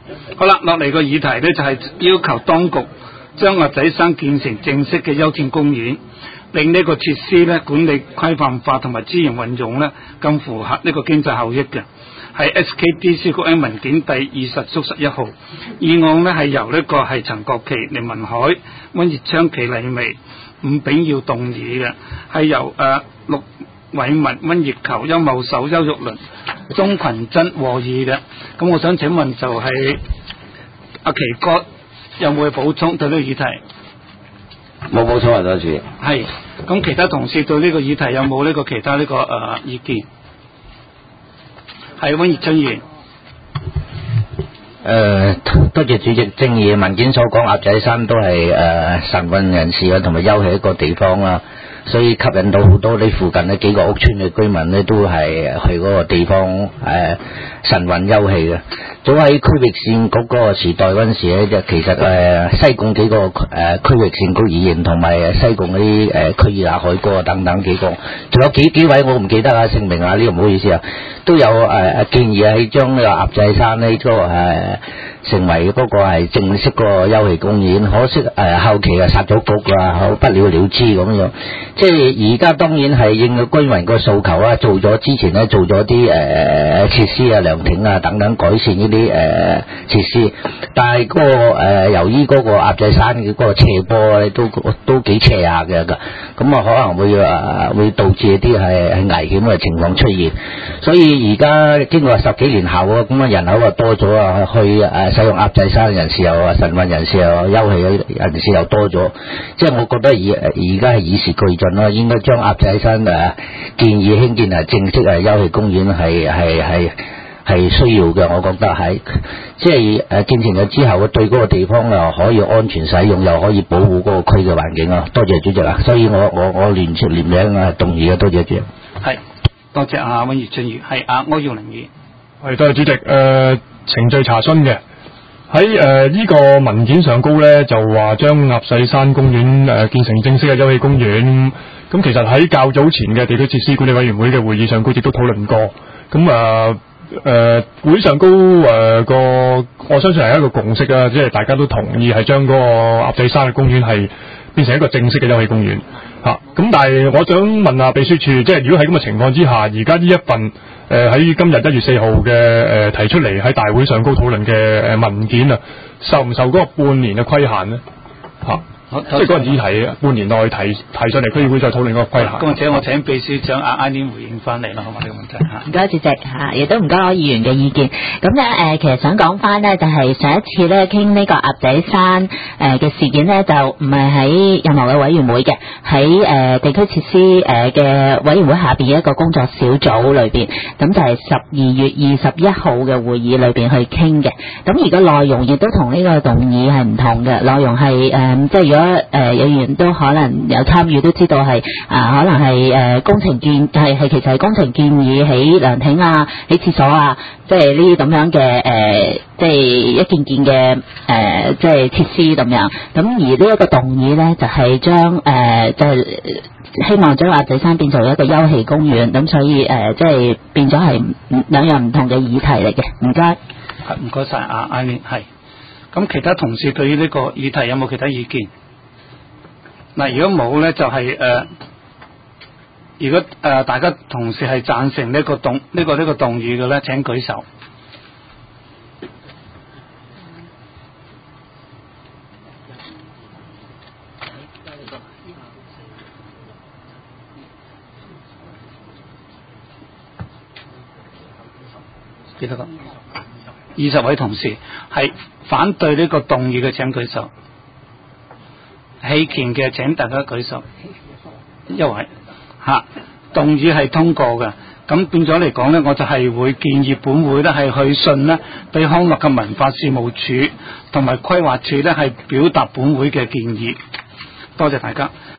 好啦，落嚟個議題呢，就係要求當局將鴨仔山建成正式嘅休憩公園，令呢個設施呢管理規範化同埋資源運用呢更符合呢個經濟效益嘅。係 SKDC 局 N 文件第20/11號議案呢，係由呢個係陳國旗、凌文海、溫業昌、祁麗薇、伍炳耀動議嘅，係由陸偉文、溫業球、邱茂秀、邱玉麟、鍾群珍和議嘅。咁我想請問就係阿奇哥有冇去補充對呢個議題？ 冇補充啊，多謝。 係，咁其他同事對呢個議題有冇呢個其他呢個意見？係溫業昌議員。 多謝主席。正如文件所講，鴨仔山都係晨運人士啊，同埋休憩一個地方啦，所以吸引到好多呢附近呢幾個屋村嘅居民呢，都係去嗰個地方晨運休憩嘅。早喺區域線局嗰個時代嗰陣時咧，就其實西貢幾個區域線局議員同埋西貢嗰啲區議啊、海哥啊等等幾個，仲有幾位我唔記得啊姓名啊，呢個唔好意思啊，都有建議喺將呢個鴨仔山呢個成為嗰個係正式個休憩公園，可惜後期殺咗局啊，好不了了之咁樣。即係而家當然係應個居民個訴求啦，做咗之前呢，做咗啲設施啊、涼亭啊等等改善呢啲設施，但係嗰個由於嗰個鴨仔山嘅嗰個斜坡咧都幾斜下嘅，咁啊可能會導致一啲係危險嘅情況出現。所以而家經過10幾年後啊，咁啊人口啊多咗啊，去使用鴨仔山嘅人士又晨運人士又休憩人士又多咗，即係我覺得而家係與時俱進啦，應該將鴨仔山建議興建正式休憩公園係需要嘅，我覺得係即係建成咗之後，對嗰個地方又可以安全使用，又可以保護嗰個區嘅環境啊！多謝主席啊，所以我聯名動議嘅，多謝主席。 係，多謝溫業昌議員。係柯耀麟議員。 係，多謝主席。程序查詢嘅喺呢個文件上高咧，就話將鴨仔山公園建成正式嘅休憩公園。咁其實喺較早前嘅地區設施管理委員會嘅會議上高亦都討論過。咁會上高我相信係一個共識啊，即係大家都同意係將嗰個鴨仔山嘅公園係變成一個正式嘅休憩公園嚇。咁但係我想問下秘書處，即係如果喺咁嘅情況之下，而家呢一份喺今日1月4號嘅提出嚟喺大會上高討論嘅文件啊，受唔受嗰個半年嘅規限呢？嚇？即係嗰個議題半年內提上嚟區議會再討論嗰個規限。 咁我請秘書長阿 Eileen 回應翻嚟啦，好嘛？呢個問題嚇。 唔該主席亦都唔該我議員嘅意見。咁咧其實想講翻呢，就係上一次咧傾呢個鴨仔山嘅事件呢，就唔係喺任何嘅委員會嘅，喺地區設施嘅委員會下邊一個工作小組裏邊，咁就係12月21號嘅會議裏邊去傾嘅。咁而個內容亦都同呢個動議係唔同嘅，內容係即係如果有議員都可能有參與，都知道係可能係工程建係其實係工程建議起涼亭啊、起廁所啊，即係呢啲咁樣嘅即係一件件嘅即係設施咁樣。咁而呢一個動議咧，就係將就係希望將鴨仔山變做一個休憩公園，咁所以即係變咗係兩樣唔同嘅議題嚟嘅。唔該。 唔該晒阿 Eileen。係。咁其他同事對於呢個議題有冇其他意見？嗱，如果冇咧，就係如果大家同事係贊成呢個動議嘅咧，請舉手。幾多個？20位同事係反對呢個動議嘅，請舉手。棄權嘅請大家舉手，一位動議係通過嘅。咁變咗嚟講呢，我就係會建議本會呢係去信呢俾康樂及文化事務署同埋規劃署呢係表達本會嘅建議。多謝大家。